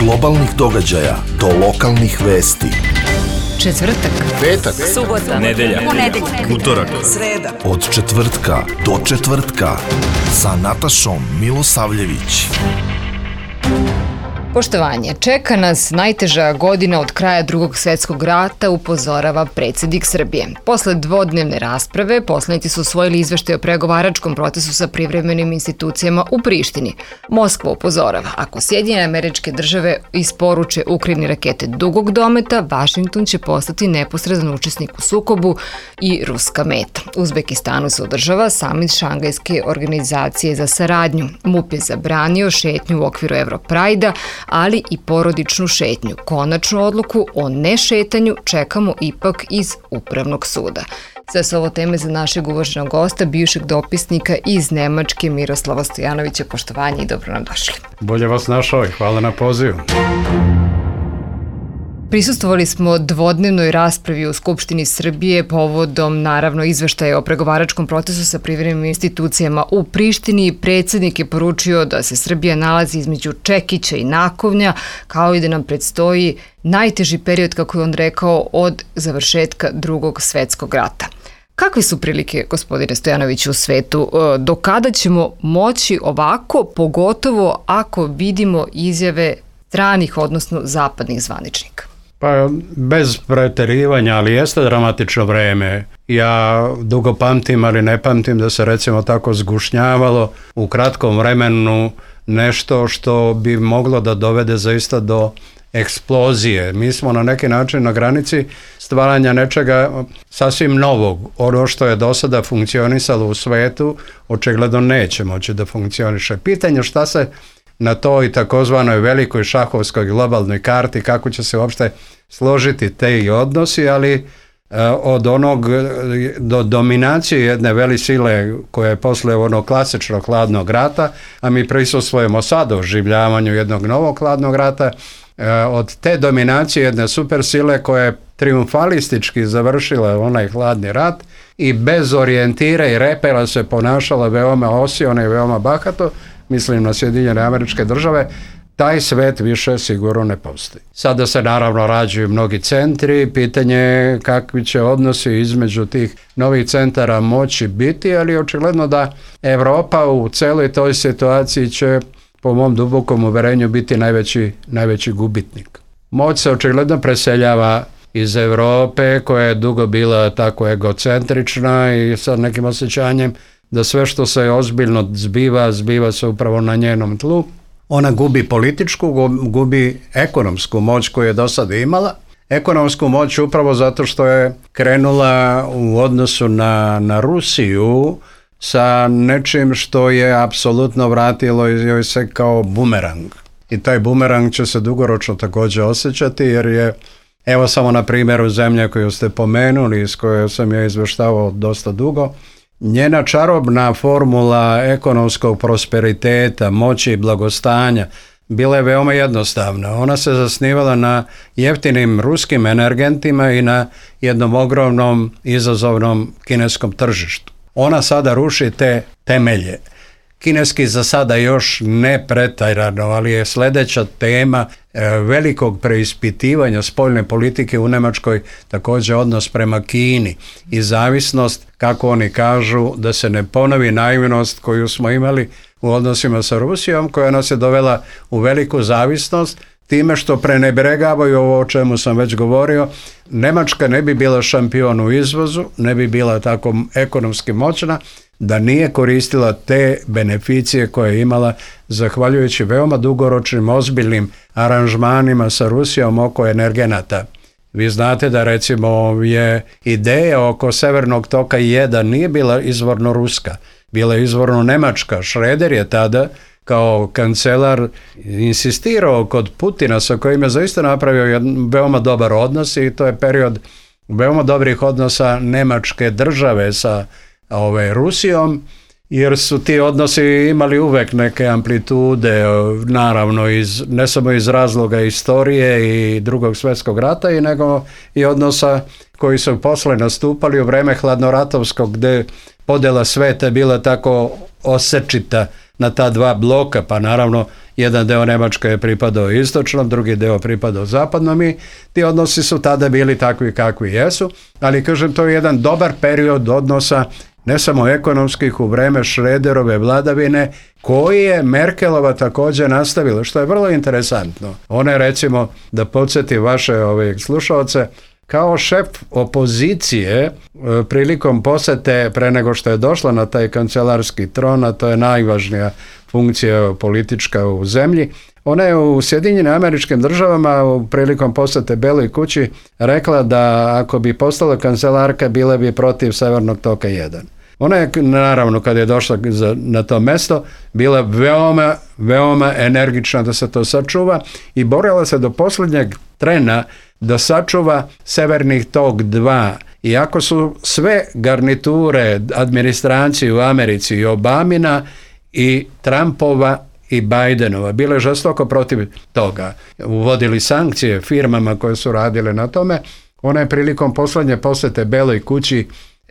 globalnih događaja do lokalnih vesti. Četvrtak, petak, subota, nedelja, utorak, sreda. Od četvrtka do četvrtka sa Natašom Milosavljević. Poštovanje, čeka nas najteža godina od kraja Drugog svjetskog rata, upozorava predsjednik Srbije. Posle dvodnevne rasprave, poslanici su usvojili izveštaj o pregovaračkom procesu sa privremenim institucijama u Prištini. Moskva upozorava, ako Sjedinjene Američke Države isporuče Ukrajini rakete dugog dometa, Vašington će postati neposredan učesnik u sukobu i ruska meta. U Uzbekistanu se održava samit Šangajske organizacije za saradnju. MUP je zabranio šetnju u okviru Europrajda, ali i porodičnu šetnju. Konačnu odluku o nešetanju čekamo ipak iz Upravnog suda. Sve su ovo teme za našeg uvaženog gosta, bivšeg dopisnika iz Nemačke, Miroslava Stojanovića. Poštovanje i dobro nam došli. Bolje vas našao i hvala na pozivu. Prisustvovali smo dvodnevnoj raspravi u Skupštini Srbije povodom, naravno, izveštaja o pregovaračkom procesu sa privremenim institucijama u Prištini. Predsjednik je poručio da se Srbija nalazi između čekića i nakovnja, kao i da nam predstoji najteži period, kako je on rekao, od završetka Drugog svjetskog rata. Kakve su prilike, gospodine Stojanoviću, u svetu? Do kada ćemo moći ovako, pogotovo ako vidimo izjave stranih, odnosno zapadnih zvaničnika? Pa bez preterivanja, ali jeste dramatično vreme. Ja dugo pamtim, ali ne pamtim da se recimo tako zgušnjavalo u kratkom vremenu nešto što bi moglo da dovede zaista do eksplozije. Mi smo na neki način na granici stvaranja nečega sasvim novog. Ono što je do sada funkcionisalo u svetu, očigledno neće moći da funkcioniše. Pitanje šta se na toj takozvanoj velikoj šahovskoj globalnoj karti, kako će se uopšte složiti te odnosi, ali od onog do dominacije jedne velisile koja je posle onog klasičnog hladnog rata, a mi prisustvujemo sad oživljavanju jednog novog hladnog rata, od te dominacije jedne supersile koja je triumfalistički završila onaj hladni rat i bez orijentira i repera se ponašala veoma osiona i veoma bahato, mislim na Sjedinjene Američke Države, taj svet više sigurno ne postoji. Sada se naravno rađuju mnogi centri, pitanje je kakvi će odnosi između tih novih centara moći biti, ali očigledno da Evropa u celoj toj situaciji će, po mom dubokom uverenju, biti najveći gubitnik. Moć se očigledno preseljava iz Evrope, koja je dugo bila tako egocentrična i sa nekim osjećanjem da sve što se ozbiljno zbiva se upravo na njenom tlu. Ona gubi političku, gubi ekonomsku moć koju je do sada imala. Ekonomsku moć upravo zato što je krenula u odnosu na Rusiju sa nečim što je apsolutno vratilo joj se kao bumerang. I taj bumerang će se dugoročno također osjećati, jer je, evo samo na primjeru zemlje koju ste pomenuli, s kojoj sam ja izveštavao dosta dugo, njena čarobna formula ekonomskog prosperiteta, moći i blagostanja bila je veoma jednostavna. Ona se zasnivala na jeftinim ruskim energentima i na jednom ogromnom izazovnom kineskom tržištu. Ona sada ruši te temelje. Kineski za sada još ne pretajrano, ali je sljedeća tema velikog preispitivanja spoljne politike u Njemačkoj također odnos prema Kini i zavisnost, kako oni kažu, da se ne ponovi naivnost koju smo imali u odnosima sa Rusijom, koja nas je dovela u veliku zavisnost time što prenebregavaju ovo o čemu sam već govorio. Njemačka ne bi bila šampion u izvozu, ne bi bila tako ekonomski moćna da nije koristila te beneficije koje je imala zahvaljujući veoma dugoročnim, ozbiljnim aranžmanima sa Rusijom oko energenata. Vi znate da recimo je ideja oko Severnog toka 1 nije bila izvorno ruska, bila je izvorno nemačka. Šreder je tada kao kancelar insistirao kod Putina, sa kojim je zaista napravio jedan veoma dobar odnos, i to je period veoma dobrih odnosa Nemačke države sa Rusijom, jer su ti odnosi imali uvek neke amplitude, naravno ne samo iz razloga istorije i Drugog svjetskog rata, nego i odnosa koji su posle nastupali u vreme hladnoratovskog, gde podjela sveta bila tako osečita na ta dva bloka, pa naravno jedan deo Nemačke je pripadao istočnom, drugi deo pripadao zapadnom i ti odnosi su tada bili takvi kakvi jesu, ali kažem to je jedan dobar period odnosa ne samo ekonomskih u vreme Šrederove vladavine, koji je Merkelova također nastavila, što je vrlo interesantno. Ona je, recimo, da podsjeti vaše slušalce, kao šef opozicije prilikom posete pre nego što je došla na taj kancelarski tron, a to je najvažnija funkcija politička u zemlji, ona je u Sjedinjenim Američkim Državama prilikom posete Beloj kući rekla da ako bi postala kancelarka bila bi protiv Severnog toka 1. Ona je, naravno, kad je došla na to mesto, bila veoma, veoma energična da se to sačuva i borila se do posljednjeg trena da sačuva Severni tok 2. Iako su sve garniture administracije u Americi i Obamina i Trumpova i Bidenova bile žestoko protiv toga. Uvodili sankcije firmama koje su radile na tome. Ona je prilikom posljednje posjete Beloj kući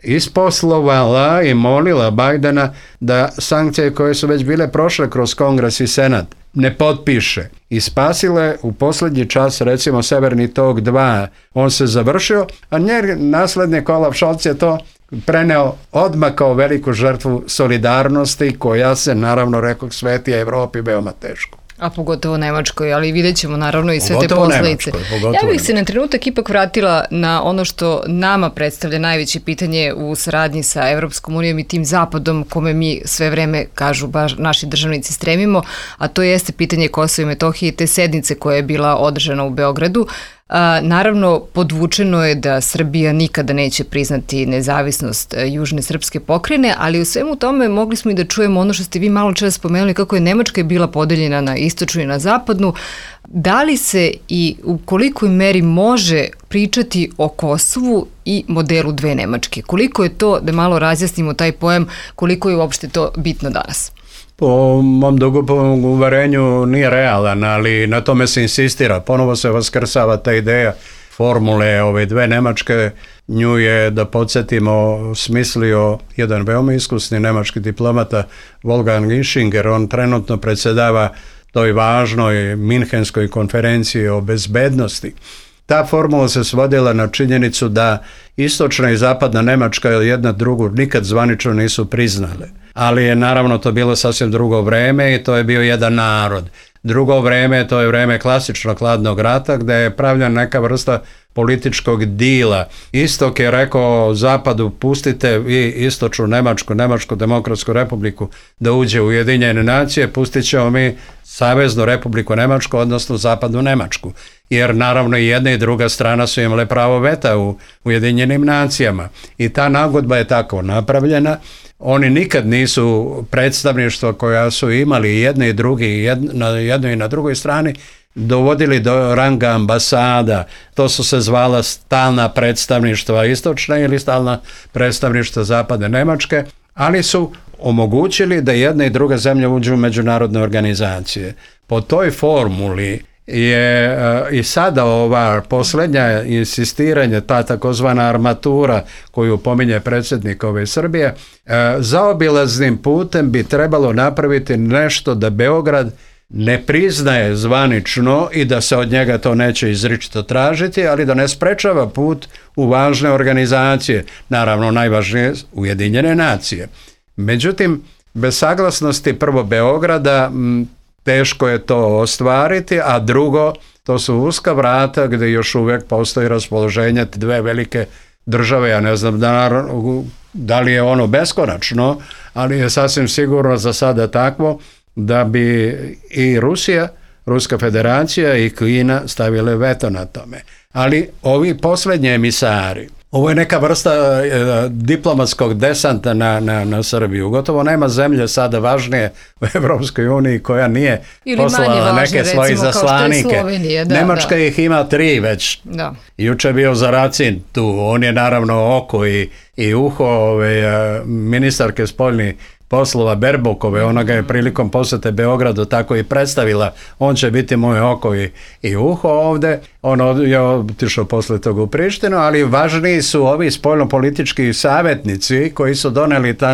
isposlovala i molila Bidena da sankcije koje su već bile prošle kroz Kongres i Senat ne potpiše. I spasile u posljednji čas, recimo, Severni tok 2. On se završio, a njen naslednik Olaf Scholz je to preneo odmah kao veliku žrtvu solidarnosti koja se, naravno, rekoh, sveti Evropi veoma teško. A pogotovo Nemačkoj, ali vidjet ćemo naravno i sve te posljedice. Ja bih se na trenutak ipak vratila na ono što nama predstavlja najveće pitanje u saradnji sa Evropskom unijom i tim zapadom kome mi sve vreme, kažu baš naši državnici, stremimo, a to jeste pitanje Kosova i Metohije i te sednice koja je bila održana u Beogradu. Naravno, podvučeno je da Srbija nikada neće priznati nezavisnost južne srpske pokrajine, ali u svemu tome mogli smo i da čujemo ono što ste vi malo čas spomenuli, kako je Nemačka bila podeljena na istočnu i na zapadnu. Da li se i u kolikoj meri može pričati o Kosovu i modelu dve Nemačke? Koliko je to, da malo razjasnimo taj pojam, koliko je uopšte to bitno danas? Po mom dugom uverenju nije realan, ali na tome se insistira. Ponovo se vaskrsava ta ideja formule ove dve Nemačke. Nju je, da podsjetimo, smislio jedan veoma iskusni nemački diplomata Wolfgang Ischinger. On trenutno predsjedava toj važnoj Minhenskoj konferenciji o bezbednosti. Ta formula se svodila na činjenicu da istočna i zapadna Nemačka jedna drugu nikad zvanično nisu priznale. Ali je naravno to bilo sasvim drugo vreme i to je bio jedan narod. Drugo vreme, to je vreme klasičnog hladnog rata gdje je pravljena neka vrsta političkog dila. Istok je rekao Zapadu, pustite vi istočnu Nemačku demokratsku republiku da uđe u Ujedinjene nacije, pustit ćemo mi Saveznu republiku Nemačku, odnosno Zapadnu Nemačku. Jer naravno i jedna i druga strana su imale pravo veta u Ujedinjenim nacijama. I ta nagodba je tako napravljena. Oni nikad nisu predstavništva koja su imali jedni i drugi na jednoj i na drugoj strani dovodili do ranga ambasada. To su se zvala stalna predstavništva istočne ili stalna predstavništva zapadne Nemačke, ali su omogućili da jedna i druga zemlja uđu u međunarodne organizacije. Po toj formuli je i sada ova posljednja insistiranje, ta takozvana armatura koju pominje predsjednik ove Srbije, zaobilaznim putem bi trebalo napraviti nešto da Beograd ne priznaje zvanično i da se od njega to neće izričito tražiti, ali da ne sprečava put u važne organizacije, naravno najvažnije Ujedinjene nacije. Međutim, bez saglasnosti prvo Beograda teško je to ostvariti, a drugo, to su uska vrata gdje još uvijek postoji raspoloženje dve velike države. Ja ne znam da li je ono beskonačno, ali je sasvim sigurno za sada takvo da bi i Rusija, Ruska federacija i Kina stavile veto na tome. Ali ovi posljednji emisari, ovo je neka vrsta diplomatskog desanta na Srbiju. Gotovo nema zemlje sada važnije u Evropskoj uniji koja nije poslala neke svoje zaslanike. Nemačka ih ima 3 već. Da. Juče je bio Zaracin tu. On je naravno oko i uho ministarke spoljnih poslova Berbokove, ona ga je prilikom posjete Beogradu tako i predstavila, on će biti moje oko i uho ovdje, on je otišao posle toga u Prištinu, ali važniji su ovi spoljnopolitički savjetnici koji su doneli tamo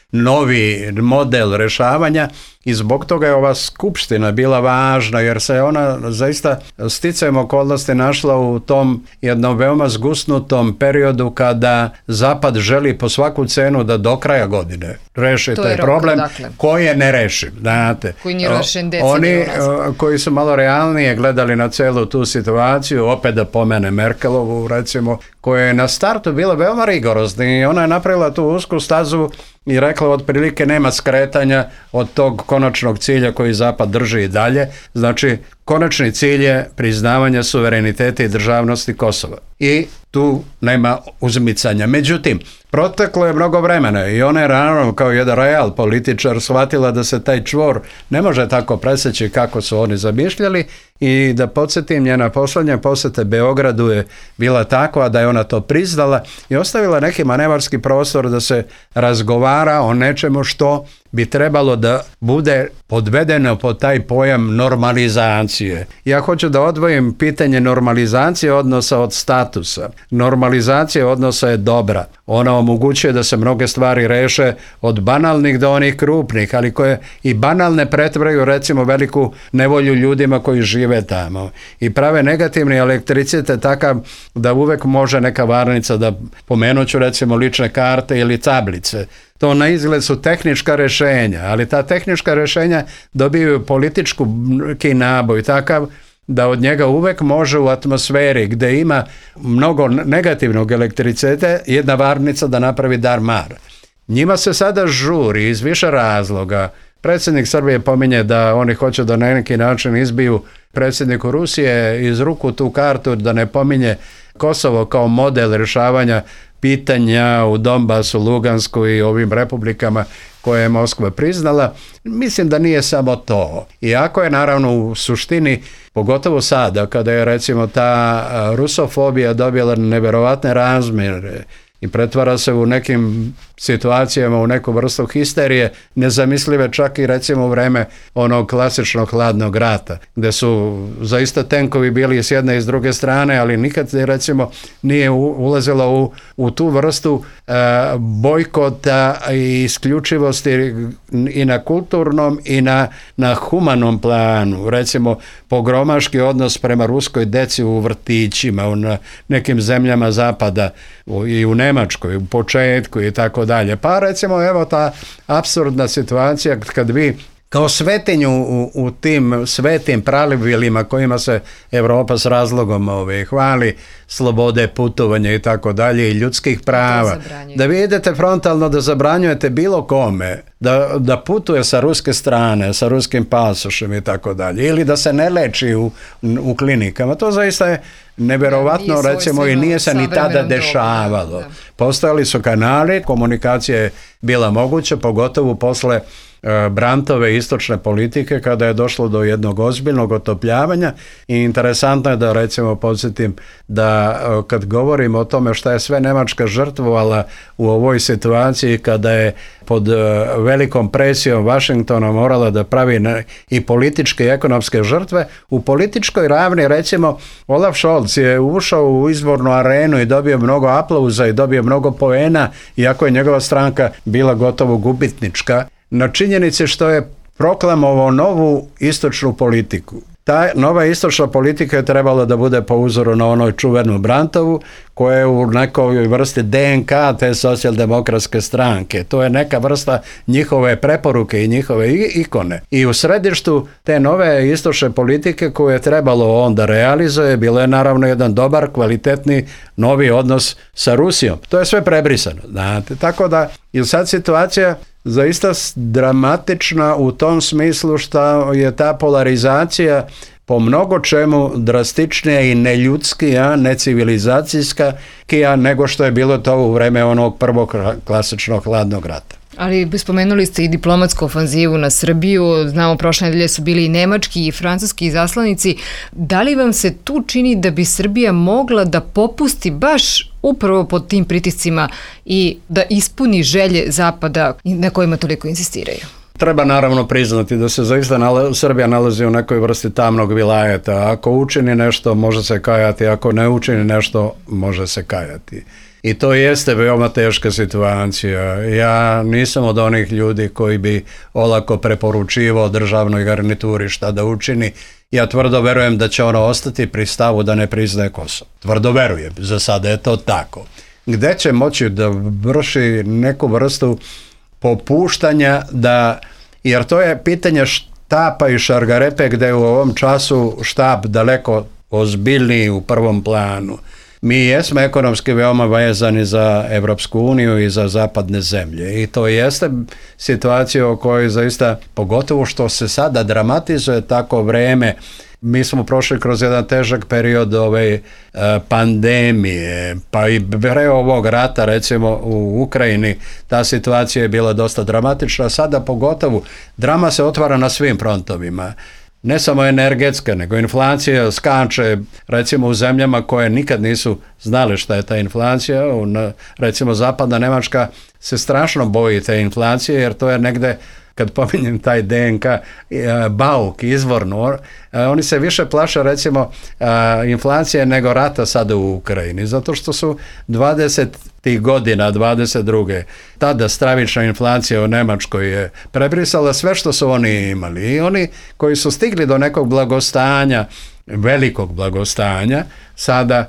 novi model rješavanja i zbog toga je ova skupština bila važna jer se ona zaista sticajem okolnosti našla u tom jednom veoma zgusnutom periodu kada Zapad želi po svaku cenu da do kraja godine reši taj problem koji je nerešiv. Znate, koji nije rešen oni koji su malo realnije gledali na celu tu situaciju, opet da pomene Merkelovu recimo, koja je na startu bila veoma rigorozna i ona je napravila tu usku stazu i rekla otprilike nema skretanja od tog konačnog cilja koji Zapad drži i dalje. Znači, konačni cilj je priznavanje suvereniteta i državnosti Kosova. I tu nema uzmicanja. Međutim, proteklo je mnogo vremena i ona je naravno kao jedan real političar shvatila da se taj čvor ne može tako preseći kako su oni zamišljali i da podsjetim, njena poslednja posjeta Beogradu je bila takva da je ona to priznala i ostavila neki manevarski prostor da se razgovara o nečemu što bi trebalo da bude podvedeno pod taj pojam normalizacije. Ja hoću da odvojim pitanje normalizacije odnosa od statusa. Normalizacija odnosa je dobra. Ona omogućuje da se mnoge stvari reše od banalnih do onih krupnih, ali koje i banalne pretvaraju recimo veliku nevolju ljudima koji žive tamo i prave negativni elektricitet takav da uvek može neka varnica da, pomenuću recimo lične karte ili tablice. To na izgled su tehnička rješenja, ali ta tehnička rješenja dobiju politički naboj takav da od njega uvek može u atmosferi gdje ima mnogo negativnog elektriciteta jedna varnica da napravi dar-mar. Njima se sada žuri iz više razloga. Predsjednik Srbije pominje da oni hoće da na neki način izbiju predsjedniku Rusije iz ruku tu kartu, da ne pominje Kosovo kao model rješavanja pitanja u Donbasu, Lugansku i ovim republikama koje je Moskva priznala. Mislim da nije samo to. Iako je naravno u suštini, pogotovo sada kada je recimo ta rusofobija dobila neverovatne razmjere i pretvara se u nekim situacijama u neku vrstu histerije, nezamislive čak i recimo u vreme onog klasičnog hladnog rata, gdje su zaista tenkovi bili s jedne i s druge strane, ali nikad recimo nije ulazilo u tu vrstu bojkota i isključivosti i na kulturnom i na humanom planu. Recimo pogromaški odnos prema ruskoj deci u vrtićima, u nekim zemljama zapada i u Njemačkoj, u početku i tako dalje. Pa recimo evo ta apsurdna situacija kad vi kao svetinju u tim svetim pravilima kojima se Europa s razlogom hvali, slobode putovanja i tako dalje i ljudskih prava, da vi idete frontalno da zabranjujete bilo kome da putuje sa ruske strane, sa ruskim pasošem i tako dalje, ili da se ne leči u klinikama, to zaista je neverovatno recimo i nije se ni tada dešavalo. Postojali su kanali, komunikacija je bila moguća, pogotovo posle Brandtove istočne politike kada je došlo do jednog ozbiljnog otopljavanja i interesantno je da recimo podsjetim da kad govorimo o tome šta je sve Njemačka žrtvovala u ovoj situaciji kada je pod velikom presijom Vašingtona morala da pravi i političke i ekonomske žrtve, u političkoj ravni recimo Olaf Scholz je ušao u izbornu arenu i dobio mnogo aplauza i dobio mnogo poena iako je njegova stranka bila gotovo gubitnička na činjenici što je proklamovao novu istočnu politiku. Ta nova istočna politika je trebala da bude po uzoru na onoj čuvenu Brandtovu koja je u nekoj vrsti DNK te socijaldemokratske stranke. To je neka vrsta njihove preporuke i njihove ikone. I u središtu te nove istočne politike koju je trebalo onda realizuje bilo je naravno jedan dobar, kvalitetni, novi odnos sa Rusijom. To je sve prebrisano. Znate. Tako da je sad situacija zaista dramatična u tom smislu što je ta polarizacija po mnogo čemu drastičnija i neljudskija, necivilizacijska nego što je bilo to u vreme onog prvog klasičnog hladnog rata. Ali spomenuli ste i diplomatsku ofanzivu na Srbiju, znamo prošle nedelje su bili i nemački i francuski izaslanici. Da li vam se tu čini da bi Srbija mogla da popusti baš upravo pod tim pritiscima i da ispuni želje Zapada na kojima toliko insistiraju? Treba naravno priznati da se zaista Srbija nalazi u nekoj vrsti tamnog vilajeta. Ako učini nešto, može se kajati, ako ne učini nešto, može se kajati. I to jeste veoma teška situacija. Ja nisam od onih ljudi koji bi olako preporučivao državnoj garnituri šta da učini. Ja tvrdo verujem da će ono ostati pri stavu da ne priznaje Kosovo. Tvrdo verujem, za sada je to tako. Gde će moći da vrši neku vrstu popuštanja, jer to je pitanje štapa i šargarepe, gde je u ovom času štab daleko ozbiljniji u prvom planu. Mi jesmo ekonomski veoma vezani za Evropsku uniju i za zapadne zemlje i to jeste situacija o kojoj zaista, pogotovo što se sada dramatizuje tako vreme. Mi smo prošli kroz jedan težak period ove pandemije, pa i pre ovog rata, recimo u Ukrajini, ta situacija je bila dosta dramatična, sada pogotovo drama se otvara na svim frontovima. Ne samo energetska, nego inflacija skače, recimo u zemljama koje nikad nisu znale šta je ta inflacija. Recimo zapadna Nemačka se strašno boji te inflacije, jer to je negde, kad pominjem taj DNK, bauk, izvorno, oni se više plaše recimo inflacije nego rata sada u Ukrajini, zato što su 20. godina, 22. tada stravična inflacija u Njemačkoj je prebrisala sve što su oni imali i oni koji su stigli do nekog blagostanja, velikog blagostanja, sada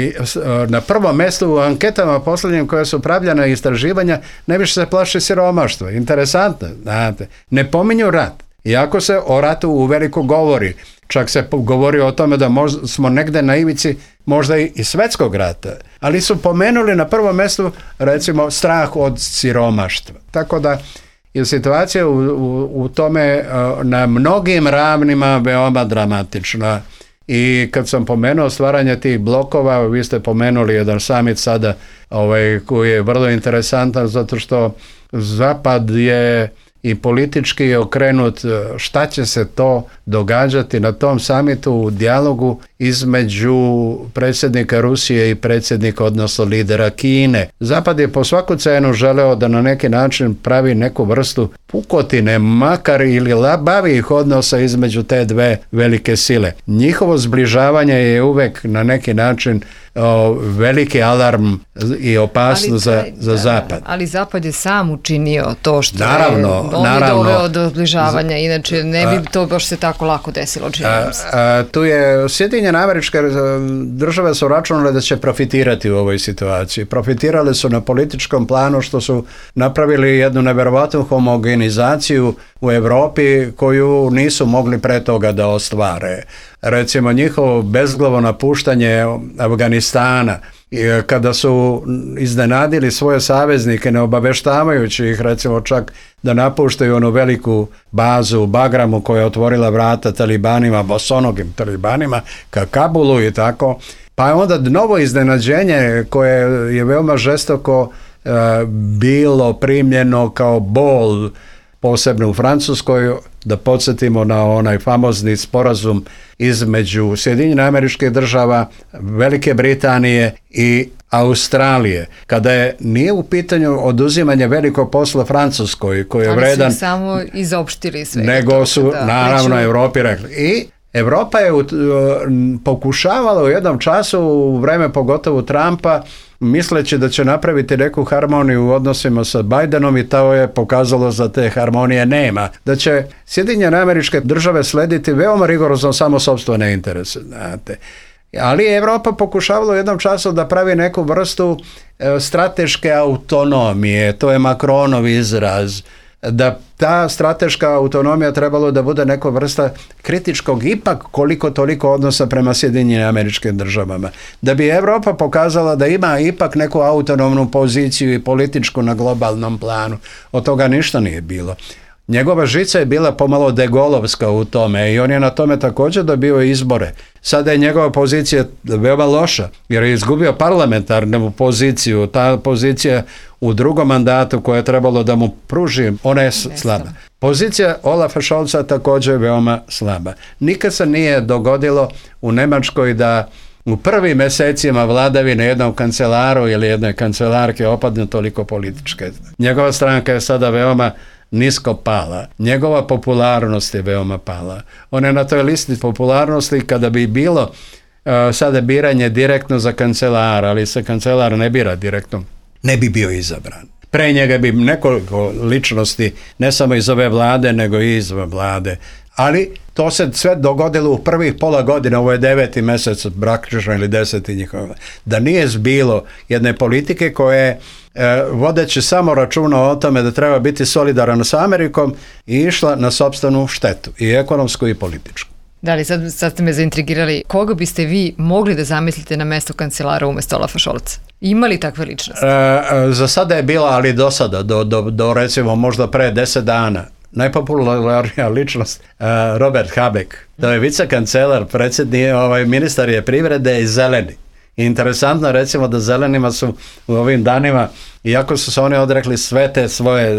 na prvom mjestu u anketama posljednjim koje su pravljena istraživanja najviše se plaši siromaštvo. Interesantno, znate, ne pominju rat. Iako se o ratu uveliko govori, čak se govori o tome da smo negde na ivici možda i svjetskog rata, ali su pomenuli na prvom mjestu recimo strah od siromaštva. Tako da je situacija u tome na mnogim ravnima veoma dramatična. I kad sam pomenuo stvaranje tih blokova, vi ste pomenuli jedan summit sada koji je vrlo interesantan zato što Zapad je i politički okrenut šta će se to događati na tom samitu u dijalogu između predsjednika Rusije i predsjednika, odnosno lidera Kine. Zapad je po svaku cenu želeo da na neki način pravi neku vrstu pukotine, makar ili labavih odnosa između te dve velike sile. Njihovo zbližavanje je uvek na neki način veliki alarm i opasnost za Zapad. Ali Zapad je sam učinio to što naravno, je doveo do zbližavanja, inače ne bi to baš se tako lako desilo, čini se. Tu je Sjedinjene Američke Države su računale da će profitirati u ovoj situaciji. Profitirale su na političkom planu što su napravili jednu neverovatnu homogenizaciju u Europi koju nisu mogli pre toga da ostvare. Recimo njihovo bezglavo napuštanje Afganistana, kada su iznenadili svoje saveznike ne obaveštavajući ih recimo čak da napuštaju onu veliku bazu u Bagramu koja je otvorila vrata talibanima, bosonogim talibanima ka Kabulu i tako, pa je onda novo iznenađenje koje je veoma žestoko bilo primljeno kao bol, posebno u Francuskoj, da podsjetimo na onaj famozni sporazum između Sjedinjenih Američkih Država, Velike Britanije i Australije, kada nije u pitanju oduzimanje velikog posla Francuskoj, koji je vredan... Ali su samo izopštili sve. Nego su, naravno, Evropi rekli. I Evropa je pokušavala u jednom času, u vreme pogotovo Trumpa, misleći da će napraviti neku harmoniju u odnosima sa Bidenom i to je pokazalo da te harmonije nema. Da će Sjedinjene Američke Države slediti veoma rigorozno samo sopstvene interese. Znate. Ali je Evropa pokušavala u jednom času da pravi neku vrstu strateške autonomije. To je Macronov izraz. Da ta strateška autonomija trebalo da bude neka vrsta kritičkog ipak koliko toliko odnosa prema Sjedinjenim Američkim Državama. Da bi Evropa pokazala da ima ipak neku autonomnu poziciju i političku na globalnom planu. Od toga ništa nije bilo. Njegova žica je bila pomalo degolovska u tome i on je na tome također dobio izbore. Sada je njegova pozicija veoma loša jer je izgubio parlamentarnu poziciju. Ta pozicija u drugom mandatu koja je trebalo da mu pruži, ona je slaba. Pozicija Olafa Scholza također je veoma slaba. Nikad se nije dogodilo u Njemačkoj da u prvim mjesecima vladavine jednom kancelaru ili jednoj kancelarke opadne toliko političke. Njegova stranka je sada veoma nisko pala. Njegova popularnost je veoma pala. On je na toj listi popularnosti kada bi bilo sada biranje direktno za kancelara, ali se kancelar ne bira direktno, ne bi bio izabran. Pre njega bi nekoliko ličnosti, ne samo iz ove vlade, nego i iz ove vlade. Ali to se sve dogodilo u prvih pola godine, ovo je 9. mjesec praktično ili 10. njihova. Da nije bilo jedne politike koje vodeći samo računa o tome da treba biti solidaran sa Amerikom i išla na sopstvenu štetu, i ekonomsku i političku. Da li sad ste me zaintrigirali, koga biste vi mogli da zamislite na mesto kancelara umjesto Olafa Scholza? Ima li takve ličnosti? Za sada je bila, ali do sada, do recimo možda pre 10 dana, najpopularnija ličnost Robert Habeck. To je vicekancelar, ministar je privrede i zeleni. Interesantno recimo da zelenima su u ovim danima, iako su se oni odrekli sve te svoje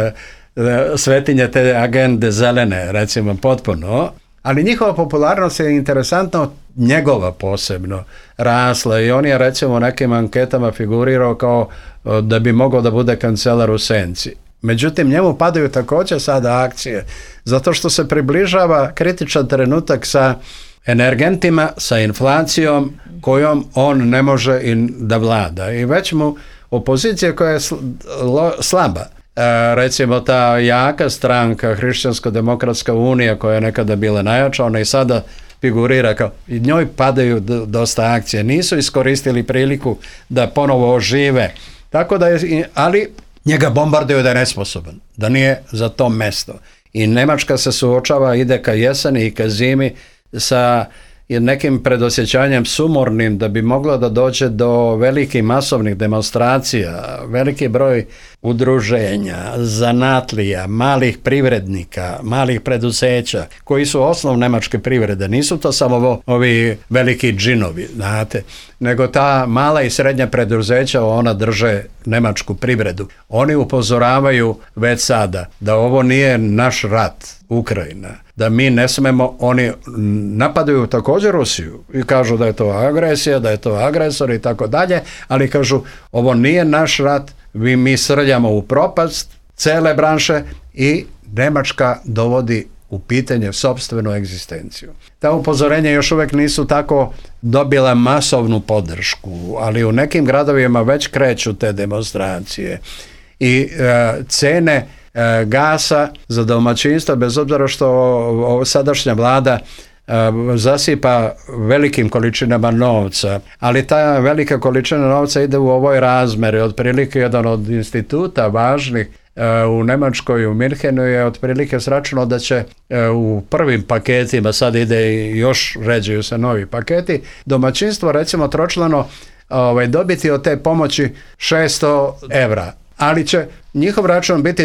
svetinje, te agende zelene, recimo potpuno, ali njihova popularnost je interesantno njegova posebno rasla i on je recimo u nekim anketama figurirao kao da bi mogao da bude kancelar u senci. Međutim, njemu padaju također sada akcije, zato što se približava kritičan trenutak sa energentima, sa inflacijom kojom on ne može da vlada. I već mu opozicija koja je slaba, recimo ta jaka stranka, Hrišćansko-demokratska unija koja je nekada bila najjača, ona i sada figurira kao, i njoj padaju dosta akcije. Nisu iskoristili priliku da ponovo ožive. Tako da je, ali njega bombarduju da je nesposoban, da nije za to mesto. I Njemačka se suočava, ide ka jeseni i ka zimi sa nekim predosjećanjem sumornim da bi moglo da dođe do velikih masovnih demonstracija, veliki broj udruženja, zanatlija, malih privrednika, malih preduzeća, koji su osnov nemačke privrede. Nisu to samo ovi veliki džinovi, znate, nego ta mala i srednja preduzeća, ona drže nemačku privredu. Oni upozoravaju već sada da ovo nije naš rat, Ukrajina, da mi ne smemo, oni napadaju također Rusiju i kažu da je to agresija, da je to agresor i tako dalje, ali kažu ovo nije naš rat, mi srljamo u propast cele branše i Njemačka dovodi u pitanje sopstvenu egzistenciju. Ta upozorenja još uvijek nisu tako dobila masovnu podršku, ali u nekim gradovima već kreću te demonstracije i cene gasa za domaćinstva, bez obzira što sadašnja vlada zasipa velikim količinama novca, ali ta velika količina novca ide u ovoj razmeri. Otprilike jedan od instituta važnih u Njemačkoj, u Minhenu je otprilike sračunao da će u prvim paketima, sad ide i još ređuju se novi paketi, domaćinstvo recimo tročlano dobiti od te pomoći 600 evra, ali će njihov račun biti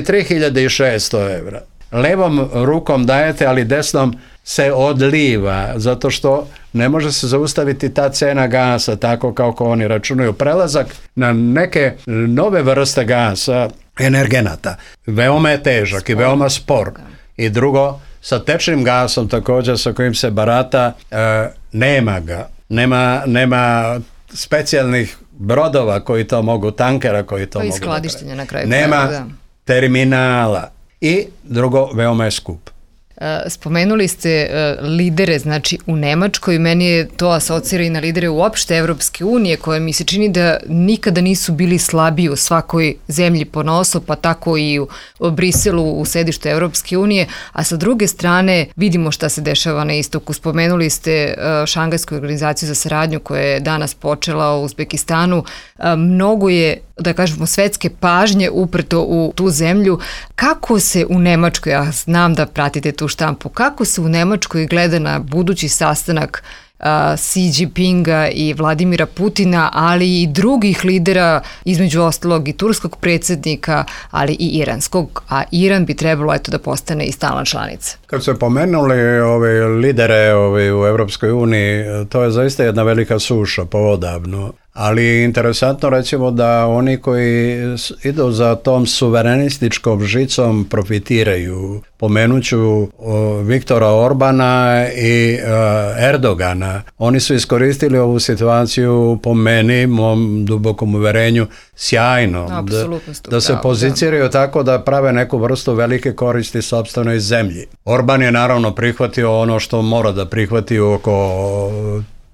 3600 evra. Levom rukom dajete, ali desnom se odliva, zato što ne može se zaustaviti ta cena gasa tako kako oni računaju. Prelazak na neke nove vrste gasa, energenata, veoma je težak i veoma spor. I drugo, sa tečnim gasom također sa kojim se barata, nema ga. Nema specijalnih brodova koji to mogu, tankera koji to mogu. I skladištenja na kraju. Nema terminala. I drugo, veoma je skup. Spomenuli ste lidere, znači u Nemačkoj, meni je to asocira i na lidere uopšte Evropske unije, koje mi se čini da nikada nisu bili slabiji u svakoj zemlji ponosu, pa tako i u Briselu, u sedištu Evropske unije, a sa druge strane vidimo šta se dešava na istoku. Spomenuli ste Šangajsku organizaciju za saradnju koja je danas počela u Uzbekistanu. Mnogo je, da kažemo, svetske pažnje uprto u tu zemlju. Kako se u Nemačkoj, ja znam da pratite tu štampu, kako se u Nemačkoj gleda na budući sastanak Xi Jinpinga i Vladimira Putina, ali i drugih lidera, između ostalog i turskog predsjednika, ali i iranskog, a Iran bi trebalo da postane i stalna članica. Kad se pomenuli ove lidere u Europskoj uniji, to je zaista jedna velika suša povodavno. Ali interesantno recimo da oni koji idu za tom suverenističkom žicom profitiraju. Pomenuću Viktora Orbana i Erdogana. Oni su iskoristili ovu situaciju, po meni, mom dubokom uverenju, sjajno. Da se pozicioniraju tako da prave neku vrstu velike koristi sopstvenoj zemlji. Orban je naravno prihvatio ono što mora da prihvati oko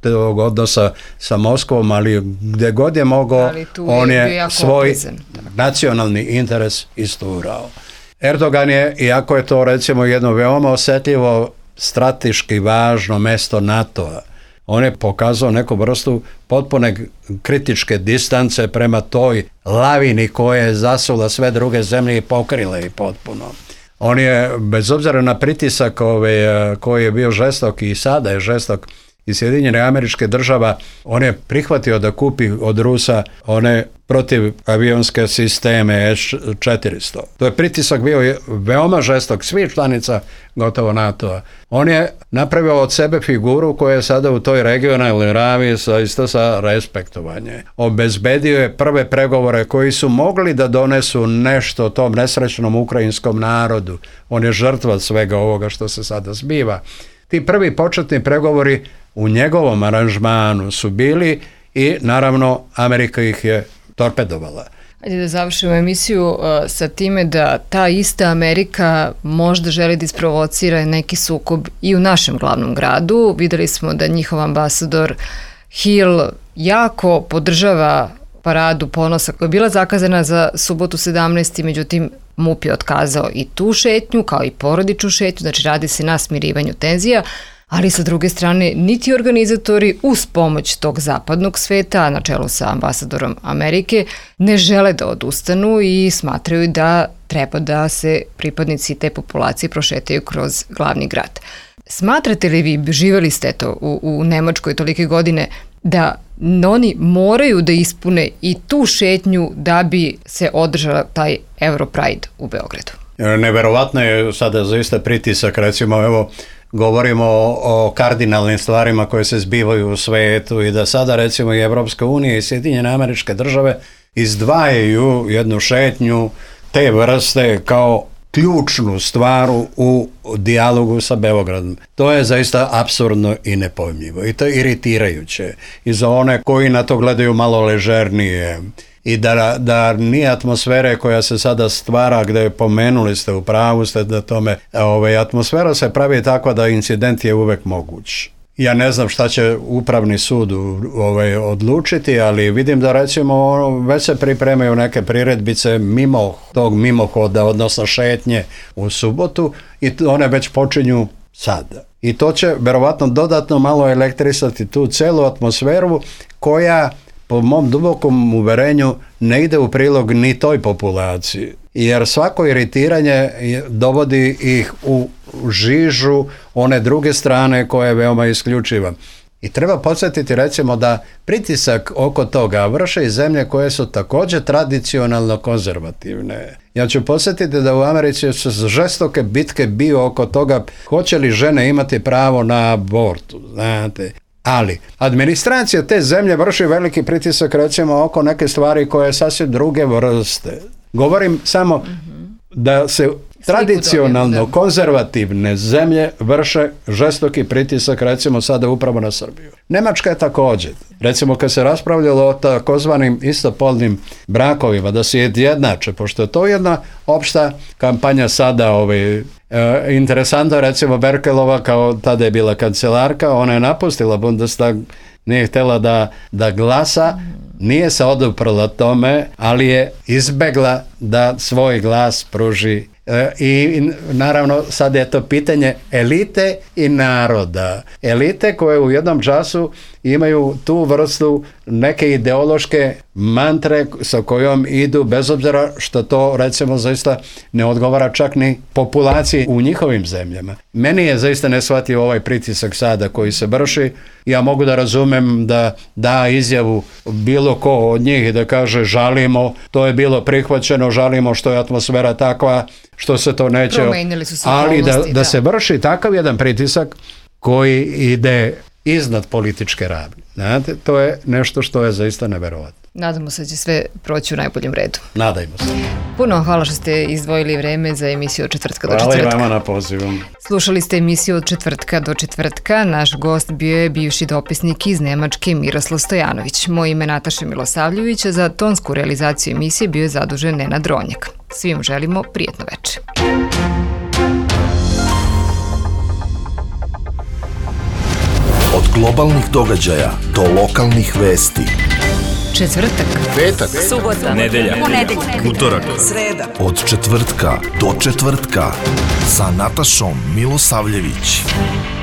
tog odnosa sa Moskvom, ali gdje god je mogao, on je svoj nacionalni interes isturao. Erdogan je, iako je to recimo jedno veoma osjetljivo, strateški važno mesto NATO-a, on je pokazao neku vrstu potpune kritičke distance prema toj lavini koja je zasula sve druge zemlje i pokrila ih potpuno. On je, bez obzira na pritisak koji je bio žestok i sada je žestok iz Sjedinjenih Američkih Država, on je prihvatio da kupi od Rusa one protivavionske sisteme S-400. To je pritisak bio veoma žestok svih članica gotovo NATO-a. On je napravio od sebe figuru koja je sada u toj regionalnoj ravi isto sa respektovanje. Obezbedio je prve pregovore koji su mogli da donesu nešto tom nesrećnom ukrajinskom narodu. On je žrtva svega ovoga što se sada zbiva. Ti prvi početni pregovori u njegovom aranžmanu su bili i naravno Amerika ih je torpedovala. Ajde da završimo emisiju sa time da ta ista Amerika možda želi da isprovocira neki sukob i u našem glavnom gradu. Videli smo da njihov ambasador Hill jako podržava paradu ponosa koja je bila zakazana za subotu 17. Međutim, MUP je otkazao i tu šetnju, kao i porodičnu šetnju, znači radi se na smirivanju tenzija, ali sa druge strane niti organizatori uz pomoć tog zapadnog sveta, na čelu sa ambasadorom Amerike, ne žele da odustanu i smatraju da treba da se pripadnici te populacije prošetaju kroz glavni grad. Smatrate li vi, živeli ste to u Nemačkoj tolike godine, da oni moraju da ispune i tu šetnju da bi se održala taj Europride u Beogradu? Neverovatno je sada zaista pritisak, recimo evo, govorimo o kardinalnim stvarima koje se zbivaju u svetu i da sada recimo i Evropska unija i Sjedinjene Američke Države izdvajaju jednu šetnju te vrste kao ključnu stvar u dijalogu sa Beogradom. To je zaista apsurdno i nepojmljivo i to je iritirajuće i za one koji na to gledaju malo ležernije i da nije atmosfere koja se sada stvara, gdje pomenuli ste, u pravu ste da tome, atmosfera se pravi takva da incident je uvek moguć. Ja ne znam šta će upravni sud odlučiti, ali vidim da recimo već se pripremaju neke priredbice mimo tog mimohoda, odnosno šetnje u subotu i one već počinju sada. I to će verovatno dodatno malo elektrisati tu celu atmosferu koja po mom dubokom uverenju ne ide u prilog ni toj populaciji. Jer svako iritiranje dovodi ih u žižu one druge strane koja je veoma isključiva. I treba podsjetiti recimo da pritisak oko toga vrše i zemlje koje su također tradicionalno konzervativne. Ja ću podsjetiti da u Americi su žestoke bitke bio oko toga hoće li žene imati pravo na abortu, znate. Ali administracija te zemlje vrši veliki pritisak recimo oko neke stvari koje sasvim druge vrste. Govorim samo da se tradicionalno konzervativne zemlje vrše žestoki pritisak recimo sada upravo na Srbiju. Njemačka je također. Recimo kad se raspravljalo o takozvanim istopolnim brakovima da se jednače, pošto je to jedna opšta kampanja sada interesantno, recimo Merkelova kao tada je bila kancelarka, ona je napustila Bundestag, nije htjela da glasa, nije se oduprla tome, ali je izbegla da svoj glas pruži. I naravno sad je to pitanje elite i naroda. Elite koje u jednom času imaju tu vrstu neke ideološke mantre sa kojom idu bez obzira što to recimo zaista ne odgovara čak ni populaciji u njihovim zemljama. Meni je zaista neshvatljiv ovaj pritisak sada koji se vrši. Ja mogu da razumem da izjavu bilo ko od njih i da kaže žalimo, to je bilo prihvaćeno, žalimo što je atmosfera takva, što se to neće, ali da se vrši takav jedan pritisak koji ide iznad političke ravni. Znate, to je nešto što je zaista neverovatno. Nadamo se da će sve proći u najboljem redu. Nadajmo se. Puno hvala što ste izdvojili vreme za emisiju Od četvrtka do četvrtka. Hvala i vama na pozivu. Slušali ste emisiju Od četvrtka do četvrtka. Naš gost bio je bivši dopisnik iz Nemačke Miroslav Stojanović. Moje ime Nataša Milosavljević, za tonsku realizaciju emisije bio je zadužen Nenad Ronjak. Svim želimo prijetno večer. Od globalnih događaja do lokalnih vesti. Četvrtak, Petak, subota, nedelja, ponedeljak, utorak, sreda. Od četvrtka do četvrtka sa Natašom Milosavljević.